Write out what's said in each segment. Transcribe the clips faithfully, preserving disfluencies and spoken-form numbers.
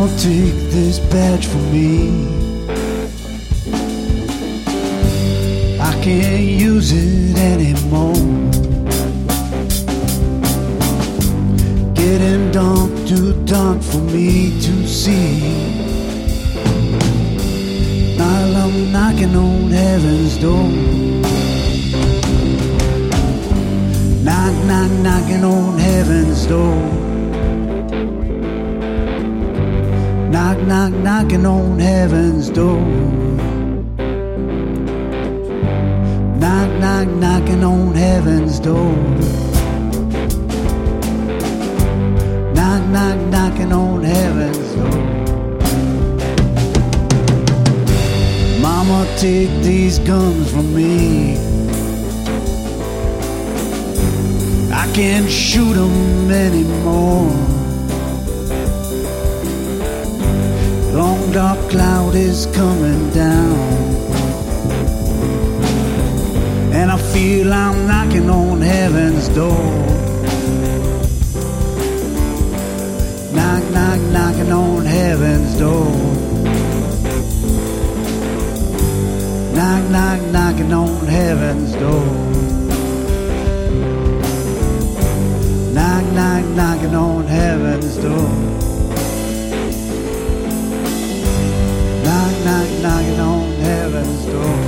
Mama, take this badge from me. I can't use it anymore. Getting dark, too dark for me to see. Now I'm knocking on heaven's door. Knock, knock, knocking on heaven's door. Knock, knock, knocking on heaven's door. Knock, knock, knocking on heaven's door. Knock, knock, knocking on heaven's door. Mama, take these guns from me. I can't shoot them anymore. Long dark cloud is coming down, and I feel I'm knocking on heaven's door. Knock, knock, knocking on heaven's door. Knock, knock, knocking on heaven's door. Knock, knock, knocking on heaven's door. Knock, knock, knocking on heaven's door.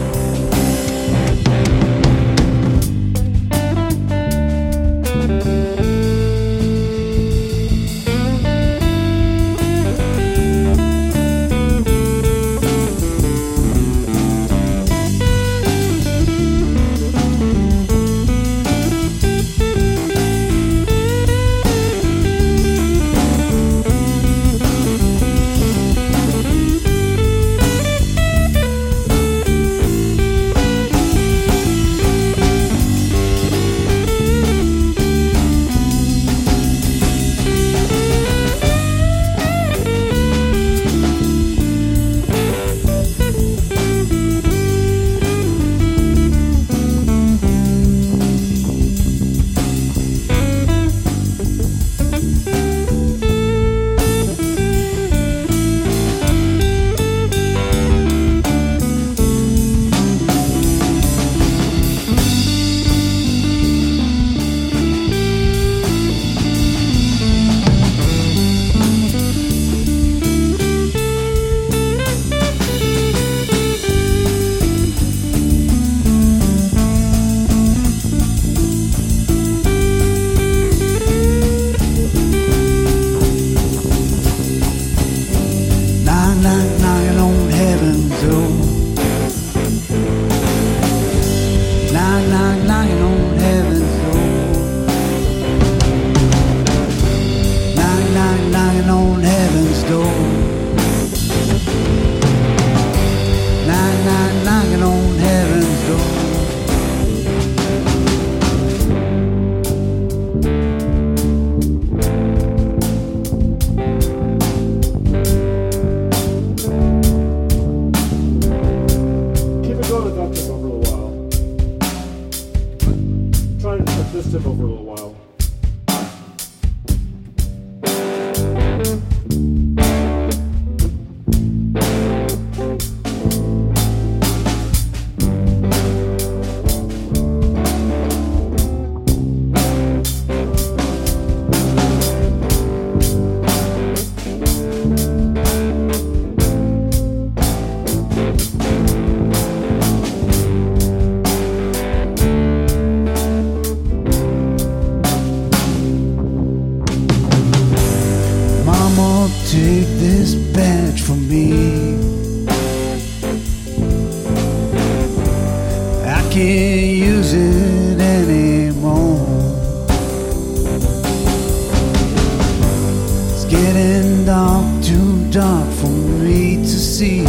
Take this badge from me. I can't use it anymore. It's getting dark, too dark for me to see,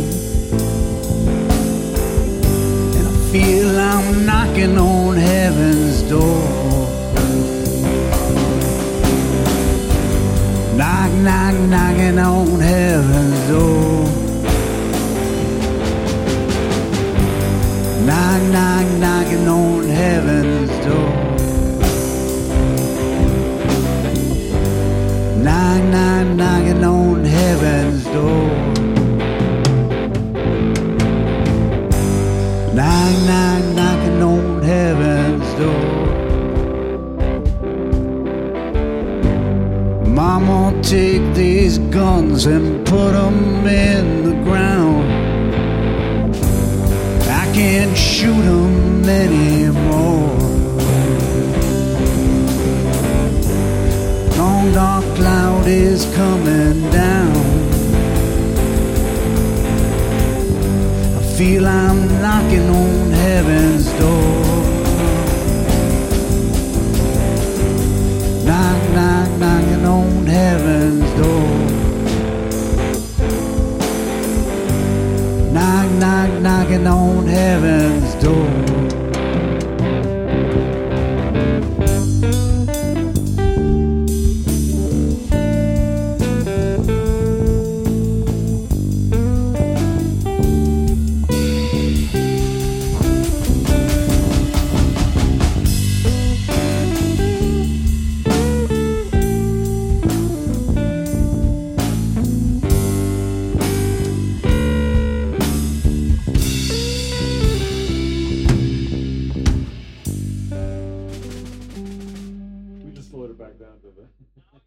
and I feel I'm knocking on heaven's door. Knock, knock, knocking on heaven's door. Knock, knock, knocking on heaven's door. Knock, knock, knocking on heaven's door. take these guns and put them in the ground. I can't shoot them anymore. Long dark cloud is coming down. I feel I'm knocking on heaven's door. Knock, knock, knocking on heaven's door. Knock, knock, knocking on heaven's door. We just slowed it back down to the